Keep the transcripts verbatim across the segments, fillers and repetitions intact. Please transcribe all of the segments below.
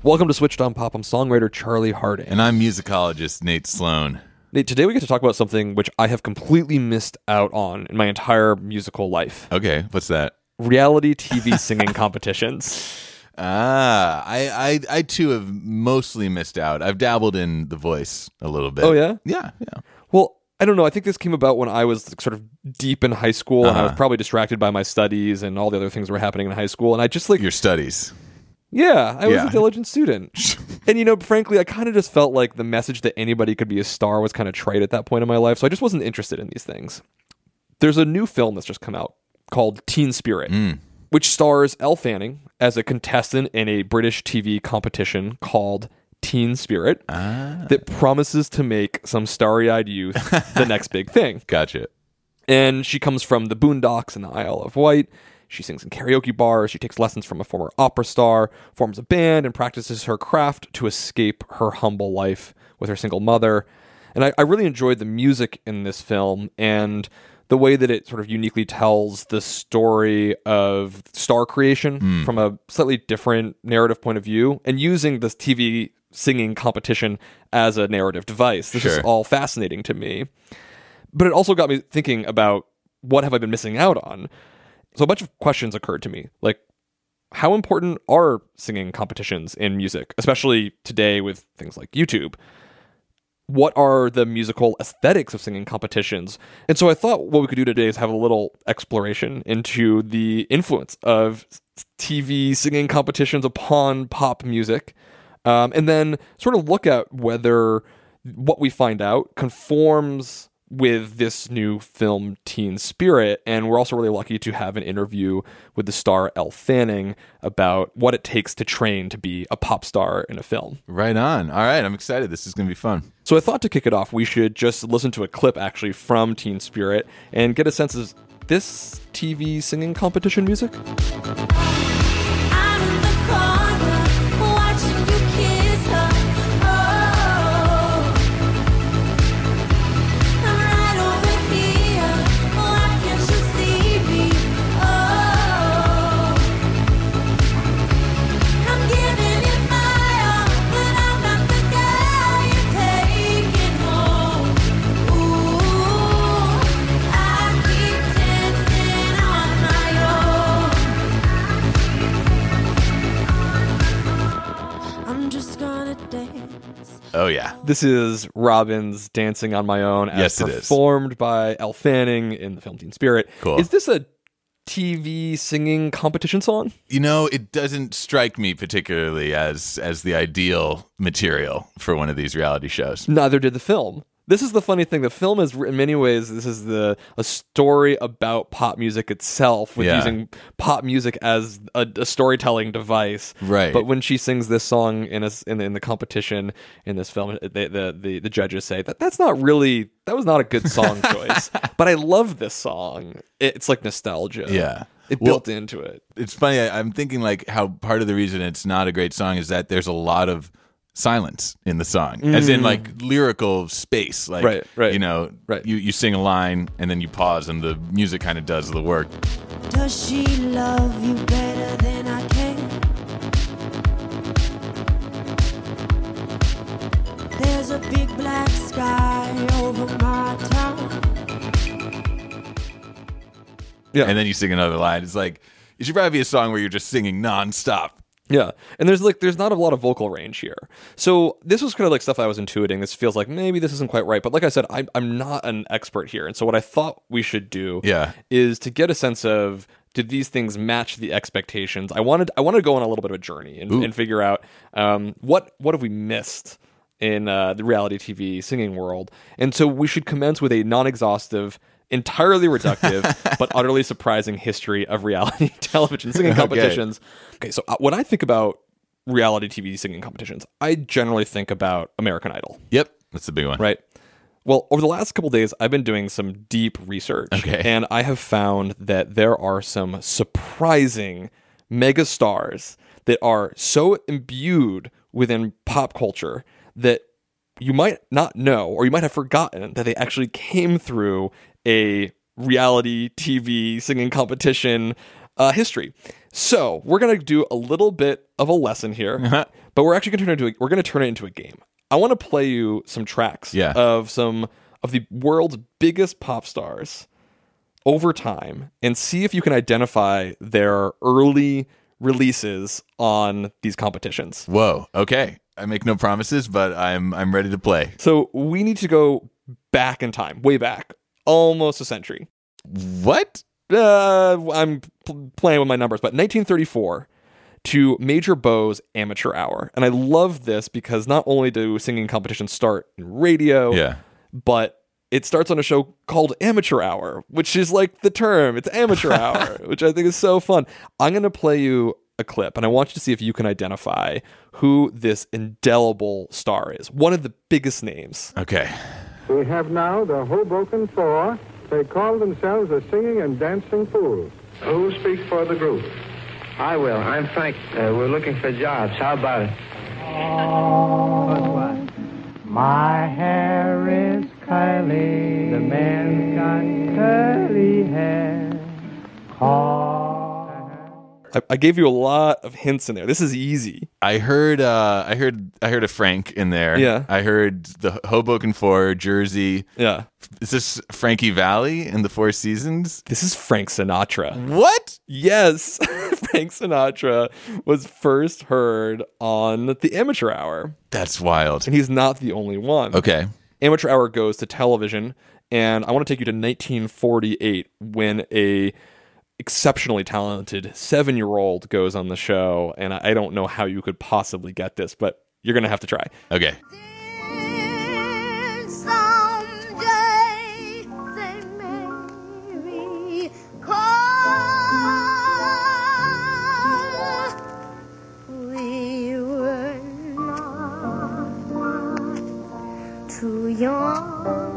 Welcome to Switched on Pop. I'm songwriter Charlie Harding. And I'm musicologist Nate Sloan. Nate, today we get to talk about something which I have completely missed out on in my entire musical life. Okay, what's that? Reality T V singing competitions. Ah, I, I, I too have mostly missed out. I've dabbled in The Voice a little bit. Oh, yeah? Yeah, yeah. Well, I don't know. I think this came about when I was sort of deep in high school, and I was Uh-huh. probably distracted by my studies and all the other things that were happening in high school. And I just like, Your studies. yeah, I was Yeah. a diligent student. And, you know, frankly, I kind of just felt like the message that anybody could be a star was kind of trite at that point in my life. So I just wasn't interested in these things. There's a new film that's just come out called Teen Spirit, Mm. which stars Elle Fanning as a contestant in a British T V competition called Teen Spirit Ah, that promises to make some starry-eyed youth the next big thing. gotcha. And she comes from the Boondocks and the Isle of Wight. She sings in karaoke bars. She takes lessons from a former opera star, forms a band, and practices her craft to escape her humble life with her single mother. And I, I really enjoyed the music in this film and the way that it sort of uniquely tells the story of star creation Mm. from a slightly different narrative point of view, and using this T V singing competition as a narrative device. This is Sure. all fascinating to me. But it also got me thinking about what have I been missing out on? So a bunch of questions occurred to me, like how important are singing competitions in music, especially today with things like YouTube? What are the musical aesthetics of singing competitions? And so I thought what we could do today is have a little exploration into the influence of T V singing competitions upon pop music, um, and then sort of look at whether what we find out conforms with this new film Teen Spirit. And we're also really lucky to have an interview with the star Elle Fanning about what it takes to train to be a pop star in a film. Right on. All right, I'm excited. This is going to be fun. So I thought to kick it off, we should just listen to a clip actually from Teen Spirit and get a sense of this T V singing competition music. I'm in the corner watching you kiss her. Oh, I'm right over here. Why can't you see me? Oh, I'm giving you my all, but I'm not the guy you're taking home. Ooh, I keep dancing on my own. I'm just gonna dance. Oh, yeah. This is Robin's Dancing on My Own as Yes, it is. performed by Elle Fanning in the film Teen Spirit. Cool. Is this a T V singing competition song? You know, it doesn't strike me particularly as as the ideal material for one of these reality shows. Neither did the film. This is the funny thing. The film is, in many ways, this is the a story about pop music itself, with Yeah. using pop music as a, a storytelling device. Right. But when she sings this song in a, in, the, in the competition in this film, they, the, the the judges say that that's not really that was not a good song choice. But I love this song. It's like nostalgia. Yeah. It Well, built into it. It's funny. I, I'm thinking like how part of the reason it's not a great song is that there's a lot of silence in the song, as in like lyrical space. Like, Mm. Right, right, you know, right. you, you sing a line and then you pause and the music kind of does the work. Does she love you better than I can? There's a big black sky over my town. Yeah. And then you sing another line. It's like, it should probably be a song where you're just singing nonstop. Yeah, and there's like there's not a lot of vocal range here, so this was kind of like stuff I was intuiting. This feels like maybe this isn't quite right, but like I said, I'm I'm not an expert here, and so what I thought we should do, Yeah. is to get a sense of did these things match the expectations. I wanted I wanted to go on a little bit of a journey and, and figure out um, what what have we missed in uh, the reality T V singing world, and so we should commence with a non-exhaustive, entirely reductive, but utterly surprising history of reality television singing Okay. competitions. Okay, so uh, when I think about reality T V singing competitions, I generally think about American Idol, Yep. That's the big one. right? Well, over the last couple days, I've been doing some deep research, Okay. and I have found that there are some surprising mega stars that are so imbued within pop culture that you might not know, or you might have forgotten that they actually came through a reality T V singing competition uh, history. So we're going to do a little bit of a lesson here, but we're actually going to turn it into a, we're going to turn it into a game. I want to play you some tracks Yeah. of some of the world's biggest pop stars over time and see if you can identify their early releases on these competitions. Whoa. Okay. I make no promises, but I'm I'm ready to play. So we need to go back in time, way back, almost a century. What? Uh, I'm pl- playing with my numbers, but nineteen thirty-four to Major Bow's Amateur Hour. And I love this because not only do singing competitions start in radio, Yeah. but it starts on a show called Amateur Hour, which is like the term. It's Amateur Hour, which I think is so fun. I'm going to play you a clip, and I want you to see if you can identify who this indelible star is. One of the biggest names. Okay. We have now the Hoboken Four. They call themselves the Singing and Dancing Fools. Who will speak for the group? I will. I'm Frank. Uh, we're looking for jobs. How about it? My hair is curly. The man's got curly hair. I, I gave you a lot of hints in there. This is easy. I heard uh I heard I heard a Frank in there. Yeah. I heard the Hoboken Four, Jersey. Yeah. Is this Frankie Valli in the Four Seasons? This is Frank Sinatra. What? Yes. Frank Sinatra was first heard on the Amateur Hour. That's wild. And he's not the only one. Okay. Amateur Hour goes to television, and I want to take you to nineteen forty-eight when a exceptionally talented seven-year-old goes on the show, and I don't know how you could possibly get this, but you're going to have to try. Okay. Someday they may recall we were not too young.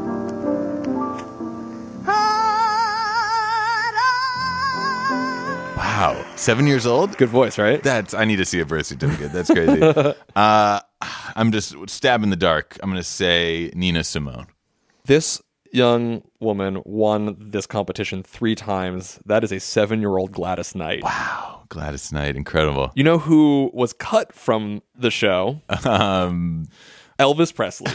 Wow. Seven years old? Good voice, right? That's I need to see a birth certificate. That's crazy. uh I'm just stab in the dark. I'm gonna say Nina Simone. This young woman won this competition three times. That is a seven-year-old Gladys Knight. Wow. Gladys Knight, incredible. You know who was cut from the show? Um Elvis Presley.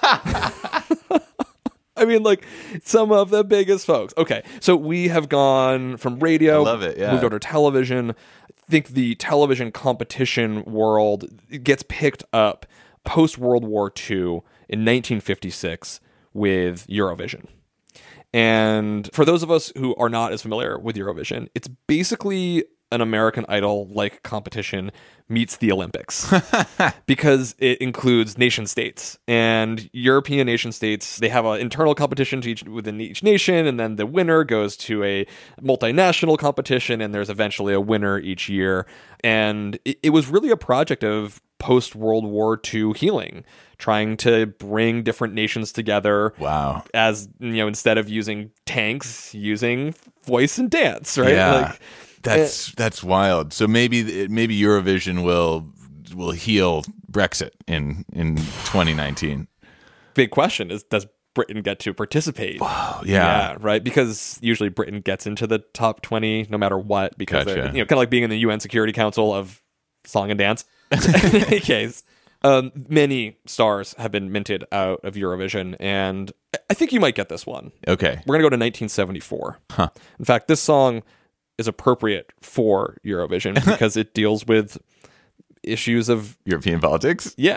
I mean, like, some of the biggest folks. Okay, so we have gone from radio, I love it, yeah. moved over to television. I think the television competition world gets picked up post-World War Two in nineteen fifty-six with Eurovision. And for those of us who are not as familiar with Eurovision, it's basically an American Idol-like competition meets the Olympics because it includes nation states, and European nation states, they have an internal competition to each, within each nation, and then the winner goes to a multinational competition, and there's eventually a winner each year. And it, it was really a project of post-World War Two healing, trying to bring different nations together. Wow. As, you know, instead of using tanks, using voice and dance, right? Yeah. Like, That's that's wild. So maybe maybe Eurovision will will heal Brexit in in twenty nineteen. big question is, does Britain get to participate? Wow, yeah. right. Because usually Britain gets into the top twenty no matter what, because Gotcha. they're, you know, kind of like being in the U N Security Council of song and dance. In any case, um, many stars have been minted out of Eurovision, and I think you might get this one. Okay. We're gonna go to nineteen seventy-four. Huh. In fact, this song is appropriate for Eurovision because it deals with issues of European politics? yeah.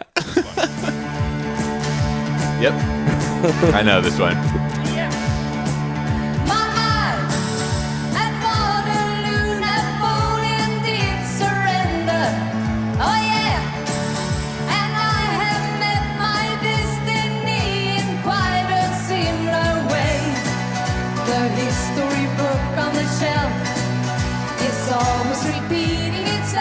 Yep. I know this one. My heart at Waterloo, Napoleon did surrender. Oh yeah, and I have met my destiny in quite a similar way. The history book on the shelf is always repeating itself.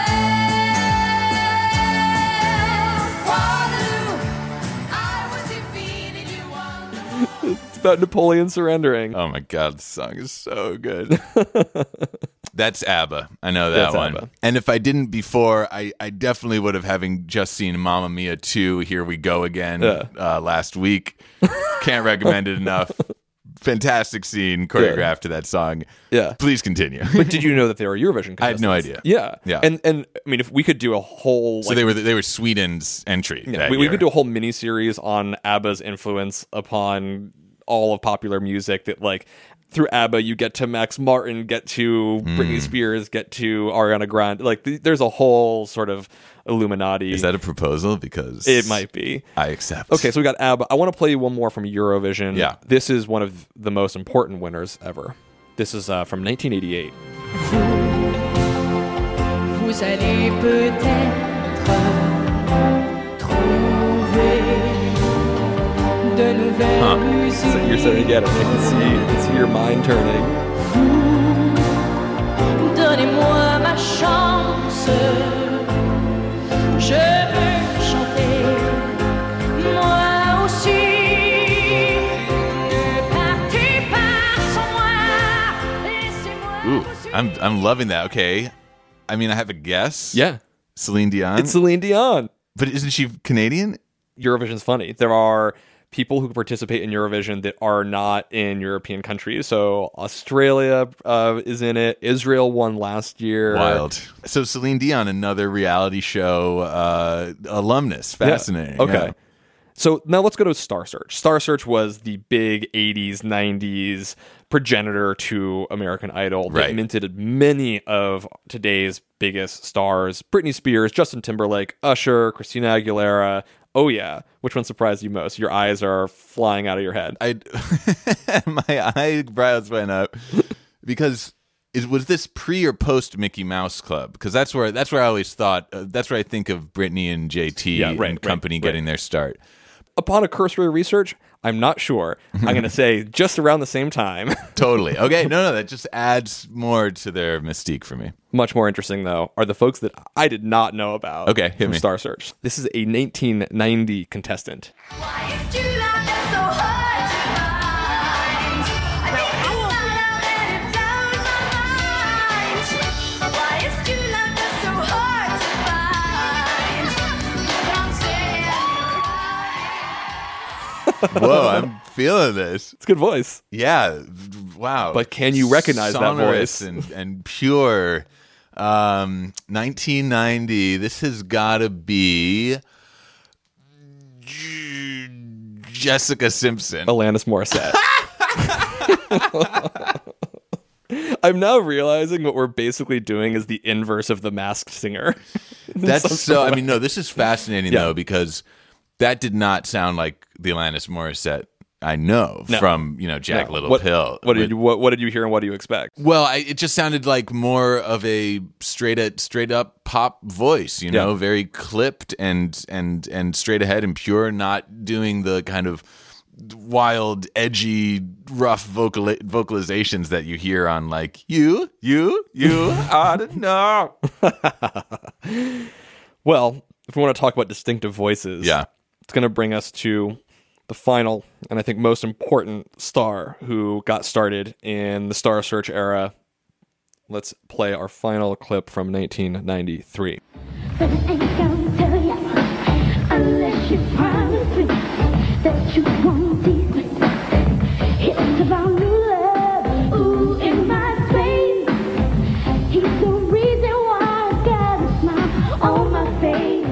Waterloo, I was defeated, you won. It's about Napoleon surrendering. Oh my god, this song is so good. That's ABBA. I know that That's one. ABBA. And if I didn't before, I, I definitely would have, having just seen Mamma Mia two, Here We Go Again, Yeah. uh, last week. Can't recommend it enough. fantastic scene choreographed to that song. Yeah. Please continue. But did you know that they were Eurovision contestants? I had no idea. Yeah. Yeah. And and I mean, if we could do a whole So like, they were they were Sweden's entry. yeah, that we, we year. could do a whole mini series on ABBA's influence upon all of popular music. That like through ABBA, you get to Max Martin, get to Hmm. Britney Spears, get to Ariana Grande. Like th- there's a whole sort of Illuminati. Is that a proposal? Because It might be. I accept. Okay, so we got ABBA. I want to play you one more from Eurovision. Yeah. This is one of the most important winners ever. This is uh, from nineteen eighty-eight. Vous allez peut-être trouver de nouvelles musiques. So you're starting to get it. I can see, I can see your mind turning. Donnez-moi ma chance. Je veux chanter moi aussi. Ne partez pas sans moi. Laissez-moi Ooh, vous I'm I'm loving that. Okay, I mean, I have a guess. Yeah. Celine Dion. It's Celine Dion. but isn't she Canadian? Eurovision's funny. There are people who participate in Eurovision that are not in European countries. So Australia uh, is in it. Israel won last year. Wild. So Celine Dion, another reality show uh, alumnus. Fascinating. Yeah. Okay. Yeah. So now let's go to Star Search. Star Search was the big eighties, nineties progenitor to American Idol that Right. minted many of today's biggest stars. Britney Spears, Justin Timberlake, Usher, Christina Aguilera. Oh yeah. Which one surprised you most? Your eyes are flying out of your head. I my eyebrows went up because it was this pre or post Mickey Mouse Club, because that's where that's where I always thought uh, that's where I think of Britney and J T Yeah, right, and right, company right. getting their start. Upon a cursory research, I'm not sure. I'm going to say just around the same time. Totally. Okay. No, no, that just adds more to their mystique for me. Much more interesting, though, are the folks that I did not know about Okay, hit from me. Star Search. This is a nineteen ninety contestant. Why is July so hard to find? I think about it, it blows my mind. Why is July so hard to find? Don't say I'm crying. Whoa, I'm feeling this. It's a good voice. Yeah. Wow. But can you recognize that Sonorous voice? And, and pure. Um, nineteen ninety. This has got to be J- Jessica Simpson. Alanis Morissette. I'm now realizing what we're basically doing is the inverse of the Masked Singer. That's so. I mean, no, this is fascinating Yeah. though, because that did not sound like the Alanis Morissette I know No. from you know Jack No. Little what, Pill. What did With- you what, what did you hear and what do you expect? Well, I, it just sounded like more of a straight at straight up pop voice, you know, Yeah. very clipped and and and straight ahead and pure, not doing the kind of wild, edgy, rough vocal vocalizations that you hear on like you, you, you. I don't know. Well, if we want to talk about distinctive voices, Yeah. it's going to bring us to the final and I think most important star who got started in the Star Search era. Let's play our final clip from nineteen ninety-three. But I ain't gonna tell ya unless you promise me that you won't tease me. It's about new love, ooh, in my face. He's the reason why I got a smile on my face.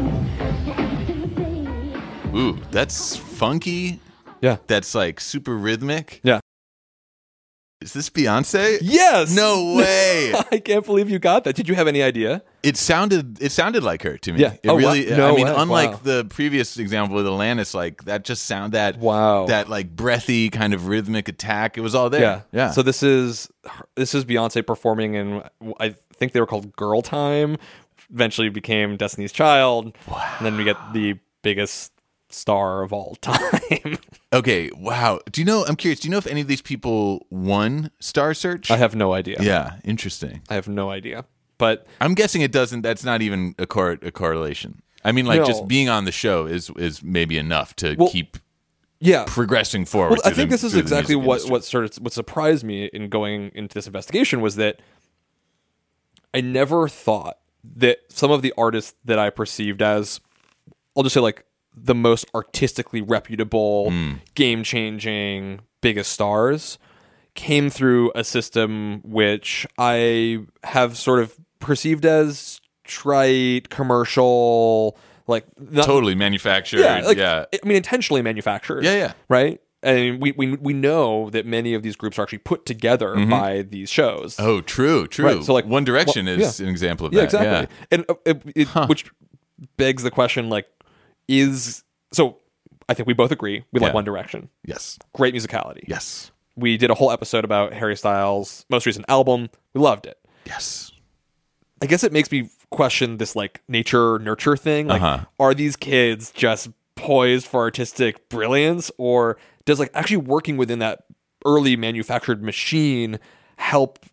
Ooh, that's funky. Yeah. That's like super rhythmic. Yeah. Is this Beyonce? Yes. No way. I can't believe you got that. Did you have any idea? It sounded it sounded like her to me. Yeah. It Oh, really wow. No I mean, way. unlike Wow. the previous example with Alanis, like that just sound that Wow. that like breathy kind of rhythmic attack. It was all there. Yeah. Yeah. So this is this is Beyonce performing in I think they were called Girl Time. Eventually became Destiny's Child. Wow. And then we get the biggest star of all time. Okay, wow. Do you know I'm curious, do you know if any of these people won Star Search? I have no idea. Yeah, interesting. I have no idea. But I'm guessing it doesn't that's not even a cor- a correlation. I mean like No. just being on the show is is maybe enough to Well, keep yeah. progressing forward. Well, I through think the- this is through the exactly music what, industry. what sort of what surprised me in going into this investigation was that I never thought that some of the artists that I perceived as, I'll just say like the most artistically reputable, game-changing, biggest stars came through a system which I have sort of perceived as trite, commercial, like not, Totally manufactured. yeah, Yeah, like, yeah. I mean, intentionally manufactured. Yeah, yeah. Right. And we, we we know that many of these groups are actually put together by these shows. Oh, true, true. Right, so, like, One Direction well, is yeah. an example of Yeah, that. exactly. And uh, it, it, which begs the question, like, is so? I think we both agree we like Yeah. One Direction. Yes. Great musicality. Yes. We did a whole episode about Harry Styles' most recent album. We loved it. Yes. I guess it makes me question this like nature nurture thing. Like, Uh-huh. are these kids just poised for artistic brilliance, or does like actually working within that early manufactured machine help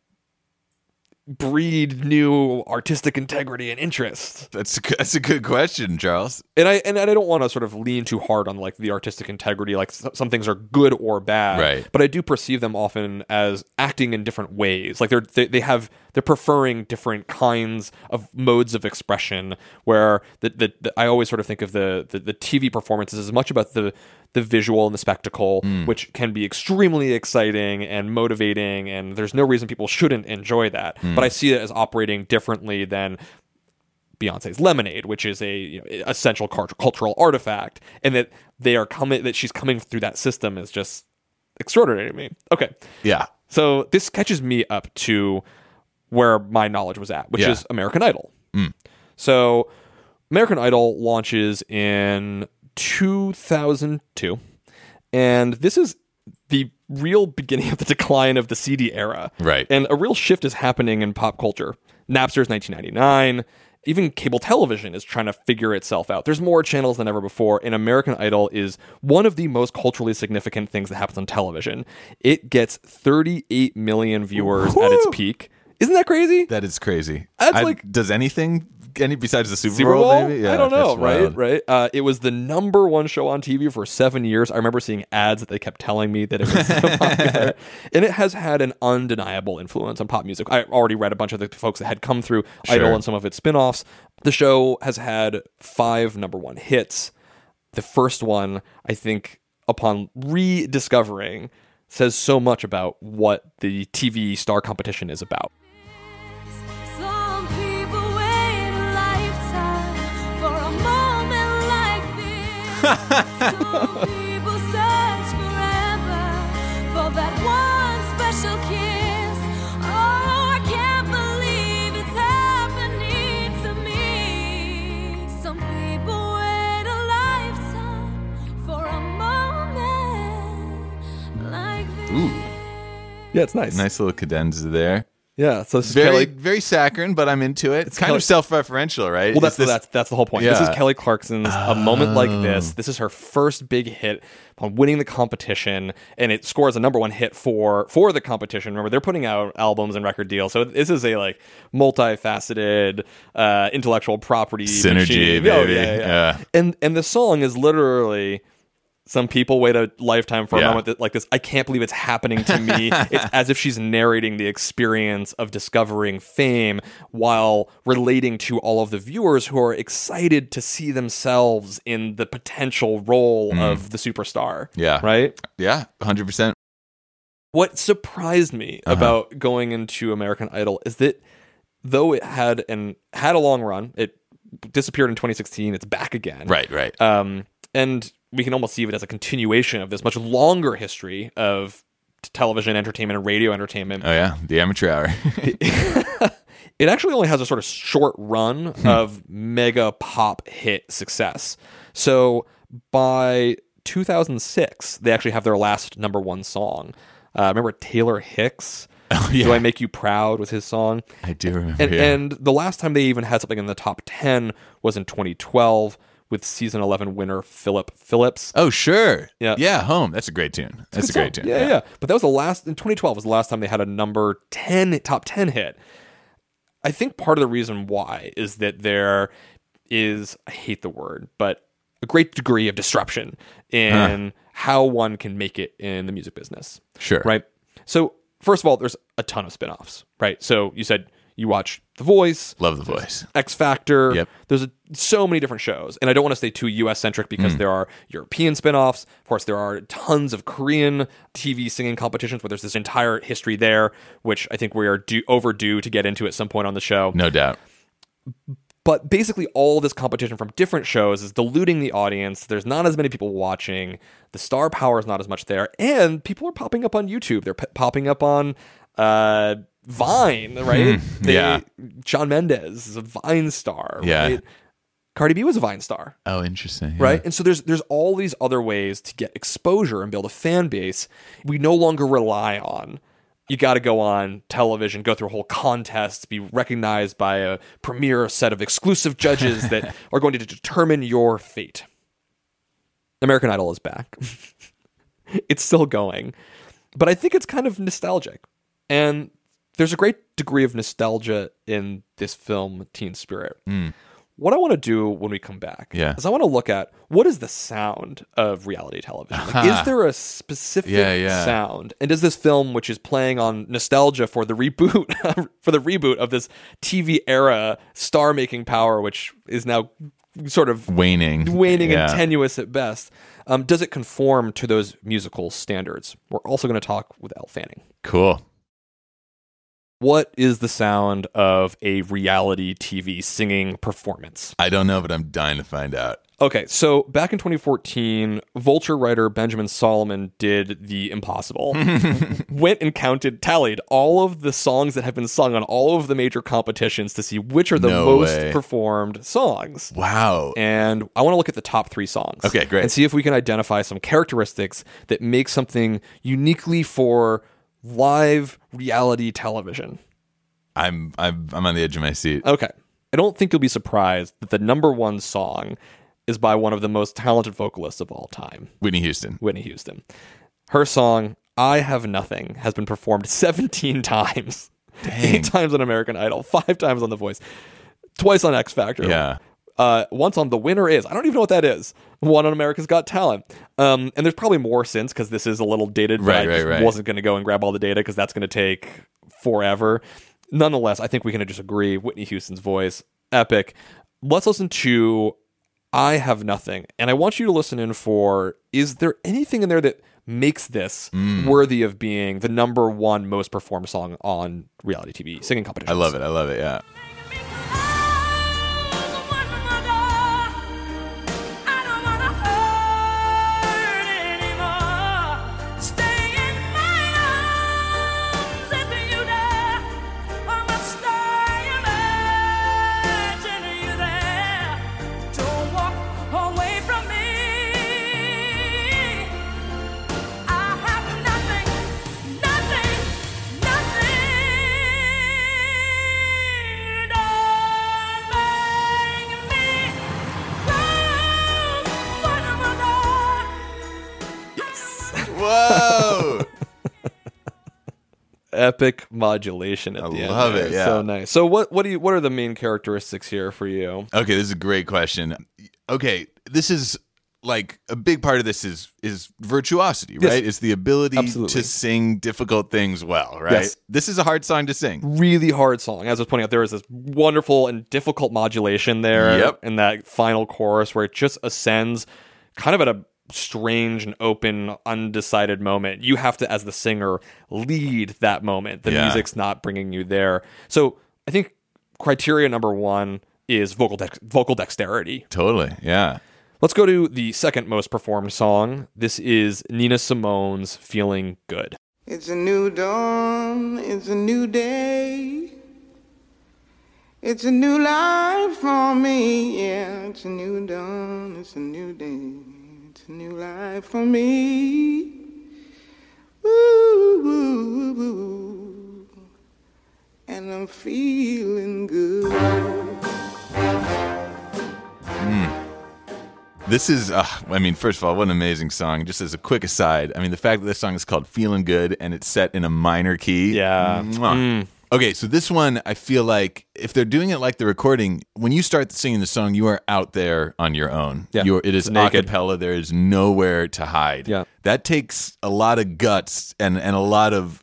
breed new artistic integrity and interest? That's a, good- that's a good question, Charles. And I and I don't want to sort of lean too hard on like the artistic integrity. Like s- some things are good or bad, Right. But I do perceive them often as acting in different ways. Like they're they, they have they're preferring different kinds of modes of expression. Where the, the, the I always sort of think of the, the the T V performances as much about the the visual and the spectacle, which can be extremely exciting and motivating, and there's no reason people shouldn't enjoy that. But I see it as operating differently than Beyonce's Lemonade, which is a you know, essential cult- cultural artifact, and that they are coming that she's coming through that system is just extraordinary to me. Okay, Yeah. so this catches me up to where my knowledge was at, which Yeah. is American Idol. So American Idol launches in two thousand two, and this is the real beginning of the decline of the C D era. Right. And a real shift is happening in pop culture. Napster's nineteen ninety-nine. Even cable television is trying to figure itself out. There's more channels than ever before, and American Idol is one of the most culturally significant things that happens on television. It gets thirty-eight million viewers at its peak. Isn't that crazy? That is crazy. That's I- like- does anything any besides the Super, Super Bowl? Bowl? Maybe? I don't know, that's right? wild. Right. Uh, it was the number one show on T V for seven years. I remember seeing ads that they kept telling me that it was so popular, and it has had an undeniable influence on pop music. I already read a bunch of the folks that had come through Idol Sure. and some of its spin-offs. The show has had five number one hits. The first one, I think, upon rediscovering, says so much about what the T V star competition is about. Some people wait a lifetime for a moment like this. Some people search forever for that one special kiss. Oh, I can't believe it's happening to me. Some people wait a lifetime for a moment like this. Yeah, it's nice. Nice little cadenza there. Yeah, so this is Very, Kelly. very saccharine, but I'm into it. It's kind Kelly- of self-referential, right? Well, that's Is this- that's that's the whole point. This is Yeah. Kelly Clarkson's "A Moment Like This." This is her first big hit upon winning the competition, and it scores a number one hit for for the competition. Remember, they're putting out albums and record deals, so this is a like multifaceted uh, intellectual property Synergy, machine. Oh, baby. yeah, yeah, Yeah. And and the song is literally. Some people wait a lifetime for a Yeah. moment that, like this. I can't believe it's happening to me. It's as if she's narrating the experience of discovering fame while relating to all of the viewers who are excited to see themselves in the potential role of the superstar. Yeah. Right? Yeah, one hundred percent. What surprised me Uh-huh. about going into American Idol is that though it had an had a long run, it disappeared in twenty sixteen, it's back again. Right, right. Um, and we can almost see it as a continuation of this much longer history of t- television entertainment and radio entertainment. Oh, yeah, the amateur hour. It actually only has a sort of short run of mega pop hit success. So by two thousand six, they actually have their last number one song. Uh, remember Taylor Hicks? Oh, yeah. Do I Make You Proud was his song. I do remember, And, yeah. and the last time they even had something in the top ten was in twenty twelve with season eleven winner Philip Phillips. Oh, sure. Yeah. Yeah, Home. That's a great tune. That's a Good great song. tune. Yeah, yeah, But that was the last in twenty twelve was the last time they had a number ten top ten hit. I think part of the reason why is that there is I hate the word, but a great degree of disruption in how one can make it in the music business. Sure. Right? So, first of all, there's a ton of spin-offs, right? So, you said you watch the The Voice. Love The Voice. X Factor. Yep. There's a, so many different shows. And I don't want to stay too U S centric because mm. there are European spinoffs. Of course, there are tons of Korean T V singing competitions where there's this entire history there, which I think we are due, overdue to get into at some point on the show. No doubt. But basically all this competition from different shows is diluting the audience. There's not as many people watching. The star power is not as much there. And people are popping up on YouTube. They're p- popping up on uh, Vine, right? They, yeah. Shawn Mendes is a Vine star, yeah. right? Cardi B was a Vine star. Oh, interesting. Yeah. Right? And so there's there's all these other ways to get exposure and build a fan base. We no longer rely on you got to go on television, go through a whole contest, be recognized by a premier set of exclusive judges that are going to determine your fate. American Idol is back. It's still going. But I think it's kind of nostalgic. And there's a great degree of nostalgia in this film, Teen Spirit. Mm. What I want to do when we come back yeah. is I want to look at what is the sound of reality television. Like, is there a specific yeah, yeah. sound? And does this film, which is playing on nostalgia for the reboot, for the reboot of this T V era star making power, which is now sort of waning, waning yeah. and tenuous at best, um, does it conform to those musical standards? We're also going to talk with Elle Fanning. Cool. What is the sound of a reality T V singing performance? I don't know, but I'm dying to find out. Okay, so back in twenty fourteen, Vulture writer Benjamin Solomon did the impossible. Went and counted, tallied all of the songs that have been sung on all of the major competitions to see which are the No most way. performed songs. Wow. And I want to look at the top three songs. Okay, great. And see if we can identify some characteristics that make something uniquely for live reality television. I'm I'm I'm on the edge of my seat. Okay. I don't think you'll be surprised that the number one song is by one of the most talented vocalists of all time, Whitney Houston. Whitney Houston. Her song, I Have Nothing, has been performed seventeen times. Dang. Eight times on American Idol, five times on The Voice, twice on X Factor. Yeah. Uh, once on The Winner Is. I don't even know what that is. One on America's Got Talent. Um, and there's probably more since because this is a little dated, but Right, I right, just right. wasn't going to go and grab all the data because that's going to take forever. Nonetheless, I think we can just agree Whitney Houston's voice, epic. Let's listen to I Have Nothing. And I want you to listen in for, is there anything in there that makes this Mm. worthy of being the number one most performed song on reality T V singing competitions? I love it. I love it. Yeah. Whoa. Epic modulation at I the end. love there. it, yeah. So nice. So what what do you what are the main characteristics here for you? Okay, this is a great question. Okay, this is like a big part of this is is virtuosity, Yes. right? It's the ability Absolutely. to sing difficult things well, right? Yes. This is a hard song to sing. Really hard song. As I was pointing out, there is this wonderful and difficult modulation there Yep. in that final chorus where it just ascends kind of at a strange and open, undecided moment. You have to, as the singer, lead that moment. The Yeah. music's not bringing you there. So I think criteria number one is vocal dex- vocal dexterity. Totally, yeah. Let's go to the second most performed song. This is Nina Simone's Feeling Good. It's a new dawn, it's a new day. It's a new life for me, yeah. It's a new dawn, it's a new day. It's a new life for me. Ooh, ooh, ooh, ooh. And I'm feeling good. This is, uh, I mean, first of all, what an amazing song. Just as a quick aside, I mean, the fact that this song is called Feeling Good and it's set in a minor key. Yeah. Mwah. Okay, so this one, I feel like if they're doing it like the recording, when you start singing the song, you are out there on your own. Yeah. You're, it is It's a naked. cappella. There is nowhere to hide. Yeah. That takes a lot of guts and, and a lot of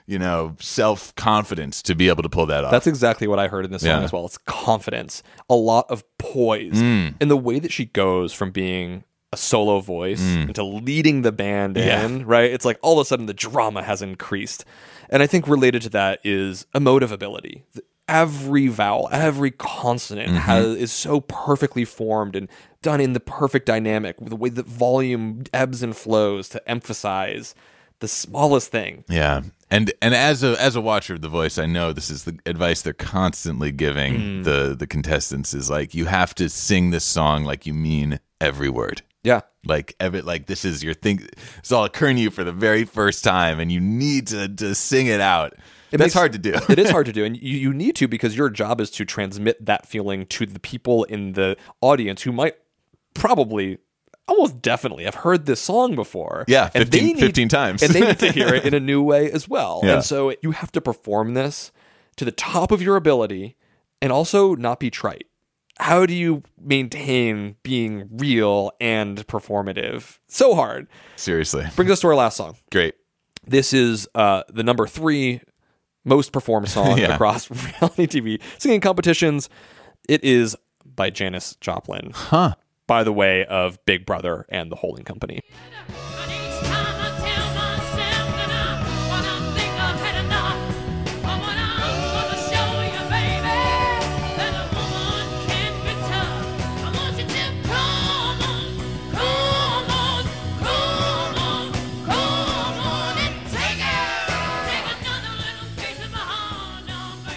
you know, self-confidence to be able to pull that off. That's exactly what I heard in this song Yeah. as well. It's confidence, a lot of poise, Mm. and the way that she goes from being a solo voice into leading the band Yeah. in, right? It's like all of a sudden the drama has increased. And I think related to that is emotive ability. Every vowel, every consonant Mm-hmm. has, is so perfectly formed and done in the perfect dynamic, the way that volume ebbs and flows to emphasize the smallest thing. Yeah. And and as a as a watcher of The Voice, I know this is the advice they're constantly giving the the contestants is like, you have to sing this song like you mean every word. Yeah. Like every, like this is your thing. It's all occurring to you for the very first time, and you need to to sing it out. It That's makes- hard to do. It is hard to do, and you, you need to, because your job is to transmit that feeling to the people in the audience who might probably, almost definitely, have heard this song before. Yeah, And they fifteen, fifteen times. and they need to hear it in a new way as well. Yeah. And so you have to perform this to the top of your ability, and also not be trite. How do you maintain being real and performative? So hard. Seriously. Brings us to our last song. Great. This is uh, the number three most performed song Yeah. across reality T V singing competitions. It is by Janis Joplin, Huh. by the way of Big Brother and The Holding Company. And each time I tell myself that I wanna think I've had enough. But when I'm gonna show you, baby, that a woman can be tough. I want you to come on, come on, come on, come on and take it. Take another little piece of my heart now,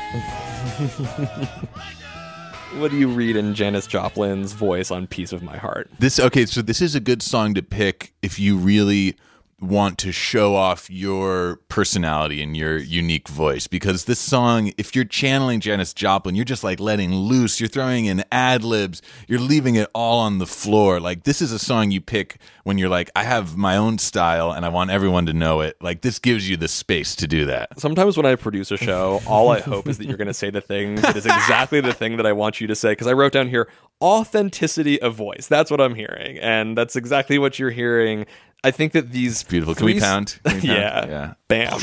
baby. What do you read in Janis Joplin's voice on Piece of My Heart? This okay, so this is a good song to pick if you really want to show off your personality and your unique voice, because this song, if you're channeling Janis Joplin, you're just like letting loose, you're throwing in ad libs, you're leaving it all on the floor. Like, this is a song you pick when you're like, I have my own style and I want everyone to know it. Like, this gives you the space to do that. Sometimes when I produce a show, all I hope is that you're going to say the thing that is exactly the thing that I want you to say. Because I wrote down here, authenticity of voice. That's what I'm hearing. And that's exactly what you're hearing. I think that these Beautiful. Can we three- pound? Can we pound? Yeah. Yeah. Bam.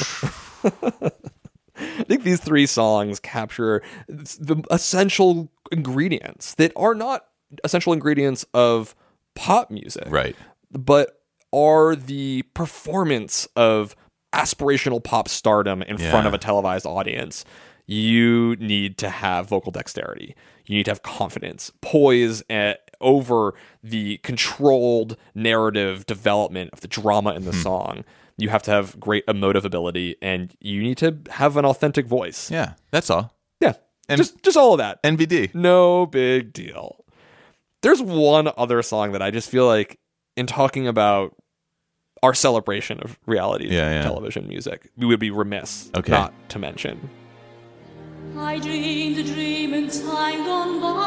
I think these three songs capture the essential ingredients that are not essential ingredients of pop music. Right. But are the performance of aspirational pop stardom in front Yeah. of a televised audience. You need to have vocal dexterity. You need to have confidence, poise uh, over the controlled narrative development of the drama in the Hmm. song. You have to have great emotive ability, and you need to have an authentic voice. Yeah. That's all. Yeah, And- just just all of that. N B D. No big deal. There's one other song that I just feel like, in talking about our celebration of reality Yeah, yeah. television music, we would be remiss Okay. not to mention. I dreamed a dream in time gone by.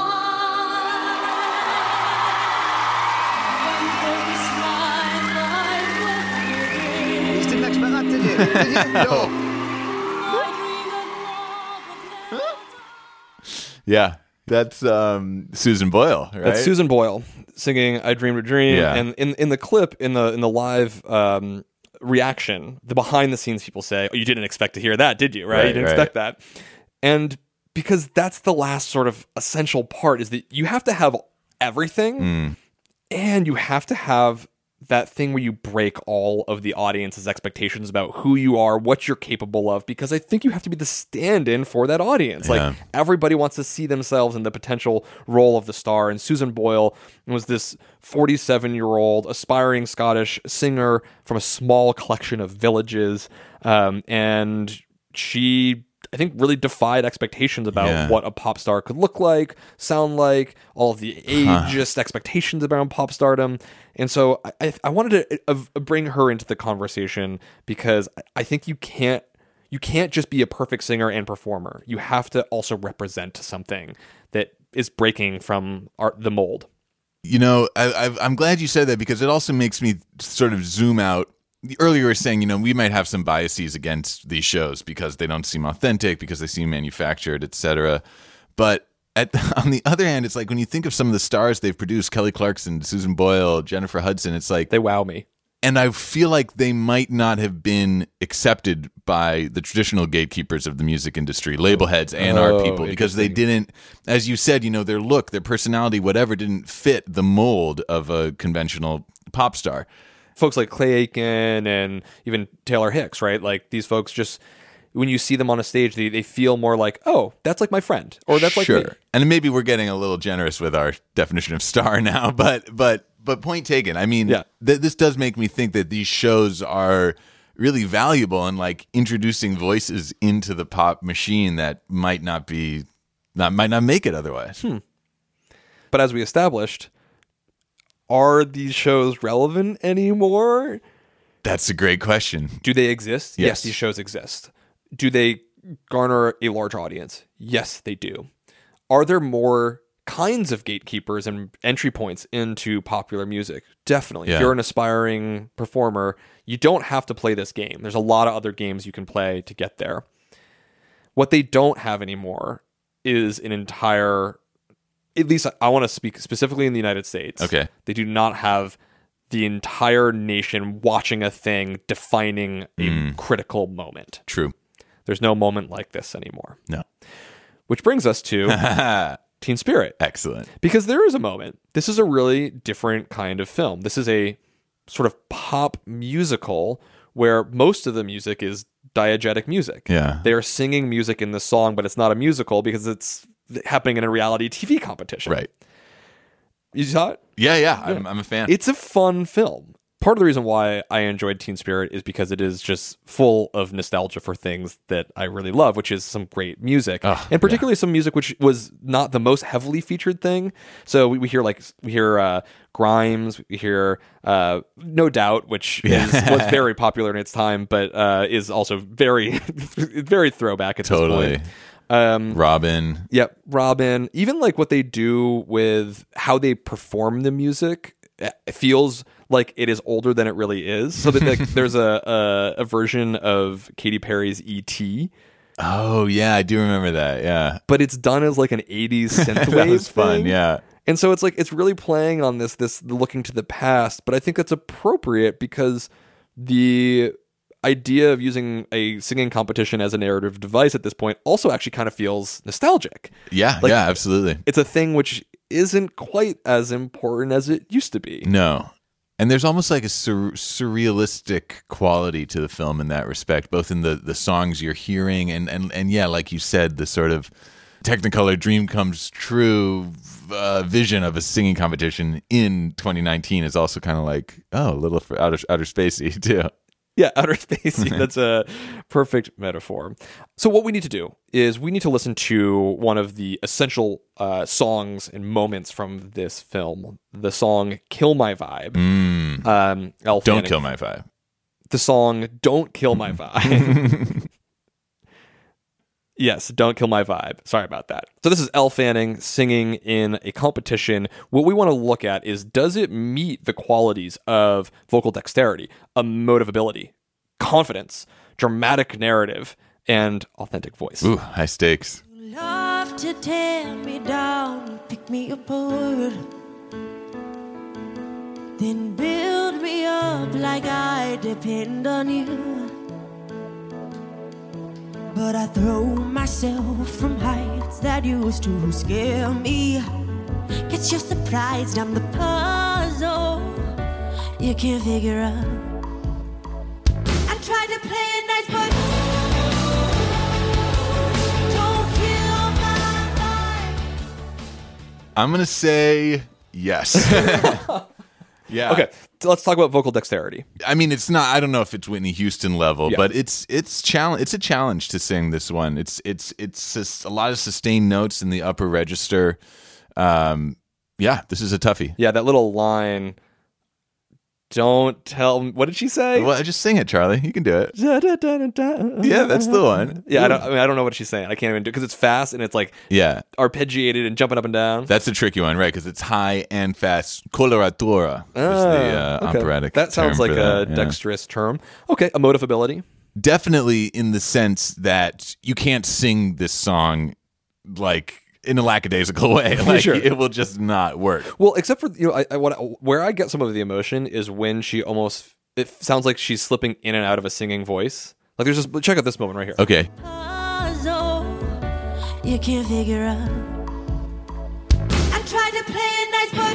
When focus my life was Didn't expect that, did you? Did you? No. I dreamed that love would never Yeah. That's um, Susan Boyle, right? That's Susan Boyle singing "I Dreamed a Dream," Yeah. and in in the clip, in the in the live um, reaction, the behind the scenes people say, "Oh, you didn't expect to hear that, did you? Right? Right, you didn't right. expect that." And because that's the last sort of essential part, is that you have to have everything, Mm. and you have to have that thing where you break all of the audience's expectations about who you are, what you're capable of, because I think you have to be the stand-in for that audience. Yeah. Like, everybody wants to see themselves in the potential role of the star, and Susan Boyle was this forty-seven-year-old aspiring Scottish singer from a small collection of villages, um, and she, I think, really defied expectations about Yeah. what a pop star could look like, sound like, all of the ageist expectations around pop stardom. And so I, I, I wanted to uh, uh, bring her into the conversation, because I- I think you can't you can't just be a perfect singer and performer. You have to also represent something that is breaking from our, the mold. You know, I, I've, I'm glad you said that, because it also makes me sort of zoom out. Earlier you were saying, you know, we might have some biases against these shows because they don't seem authentic, because they seem manufactured, et cetera. But at, on the other hand, it's like when you think of some of the stars they've produced, Kelly Clarkson, Susan Boyle, Jennifer Hudson, it's like, They wow me. And I feel like they might not have been accepted by the traditional gatekeepers of the music industry, label heads, A and R Oh, people, because they interesting. didn't, as you said, you know, their look, their personality, whatever, didn't fit the mold of a conventional pop star. Folks like Clay Aiken and even Taylor Hicks, right? Like these folks just, when you see them on a stage, they, they feel more like, oh, that's like my friend, or that's like sure. me. And maybe we're getting a little generous with our definition of star now, but but but point taken. I mean, Yeah. th- this does make me think that these shows are really valuable in like introducing voices into the pop machine that might not be, not might not make it otherwise. Hmm. But as we established, are these shows relevant anymore? That's a great question. Do they exist? Yes. Yes, these shows exist. Do they garner a large audience? Yes, they do. Are there more kinds of gatekeepers and entry points into popular music? Definitely. Yeah. If you're an aspiring performer, you don't have to play this game. There's a lot of other games you can play to get there. What they don't have anymore is an entire, at least I want to speak specifically in the United States. Okay. They do not have the entire nation watching a thing defining a Mm. critical moment. True. There's no moment like this anymore. No. Which brings us to Teen Spirit. Excellent. Because there is a moment. This is a really different kind of film. This is a sort of pop musical where most of the music is diegetic music. Yeah. They are singing music in the song, but it's not a musical because it's happening in a reality T V competition. Right. You saw it? Yeah, yeah. I'm, I'm a fan. It's a fun film. Part of the reason why I enjoyed Teen Spirit is because it is just full of nostalgia for things that I really love, which is some great music, Oh, and particularly some music which was not the most heavily featured thing. So we, we hear like we hear uh, Grimes, we hear uh, No Doubt, which Yeah. is, was very popular in its time, but uh, is also very very throwback at Totally. this point. Um, Robin. Yep, Robin. Even like what they do with how they perform the music, it feels like it is older than it really is. So that like, there's a, a a version of Katy Perry's E T, Oh, yeah. I do remember that. Yeah. but it's done as like an eighties synthwave. That was fun. thing. Yeah. And so it's like it's really playing on this this looking to the past, but I think that's appropriate because the idea of using a singing competition as a narrative device at this point also actually kind of feels nostalgic. Yeah. Like- yeah. Absolutely. It's a thing which isn't quite as important as it used to be. No. And there's almost like a sur- surrealistic quality to the film in that respect, both in the, the songs you're hearing and, and, and yeah, like you said, the sort of Technicolor dream comes true uh, vision of a singing competition in twenty nineteen is also kind of like, oh, a little for outer, outer spacey too. Yeah, outer space. That's a perfect metaphor. So what we need to do is we need to listen to one of the essential uh, songs and moments from this film. The song "Kill My Vibe." Mm. Um, Elle Don't Fanning. kill my vibe. The song "Don't Kill My Vibe." Yes, "Don't Kill My Vibe." Sorry about that. So this is Elle Fanning singing in a competition. What we want to look at is, does it meet the qualities of vocal dexterity, emotivability, confidence, dramatic narrative, and authentic voice? Ooh, high stakes. Love to tear me down, pick me apart, then build me up like I depend on you. But I throw myself from heights that used to scare me. Get you surprised, I'm the puzzle you can't figure out. I tried to play it nice, but don't kill my vibe. I'm going to say yes. Yeah. Okay, so let's talk about vocal dexterity. I mean, it's not. I don't know if it's Whitney Houston level, Yeah. but it's it's challenge. It's a challenge to sing this one. It's it's it's just a lot of sustained notes in the upper register. Um, yeah, this is a toughie. Yeah, that little line, don't tell me, what did she say? Well, just sing it, Charlie. You can do it. Da, da, da, da, da. Yeah, that's the one. Yeah, I don't. I mean, I don't know what she's saying. I can't even do it because it's fast and it's like Yeah, arpeggiated and jumping up and down. that's a tricky one, right? Because it's high and fast. Coloratura is the uh, Ah, okay. operatic. That sounds term like for a that, yeah. dexterous term. Okay, emotive ability. Definitely in the sense that you can't sing this song like in a lackadaisical way. Like Sure. it will just not work. Well, except for you know, I, I what where I get some of the emotion is when she almost it sounds like she's slipping in and out of a singing voice. Like there's just check out this moment right here. Okay. Puzzle you can't figure out. I tried to play it nice, but